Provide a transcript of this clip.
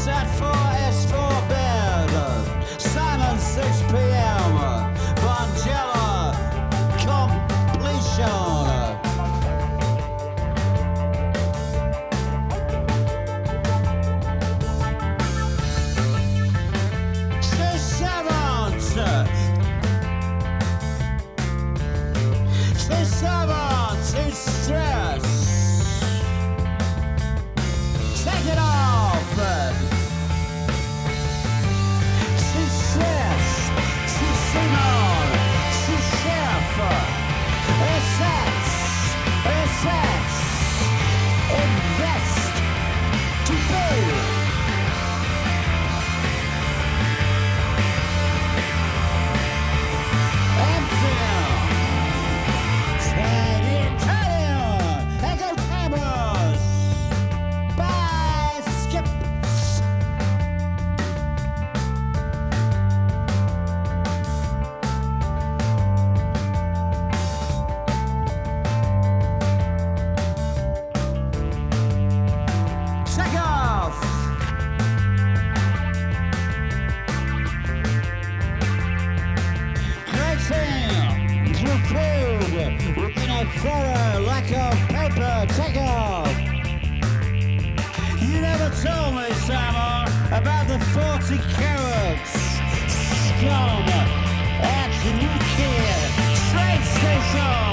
Set for S4 bed. Simon 6 p.m. Vangela completion. To stress. Take it off. To stress. To Simon. To chef. Assets. Assets. Invest. To build. Furrow, lack of paper, take off. You never told me, Simon, about the 40 carats. Scum, at nuclear, train station.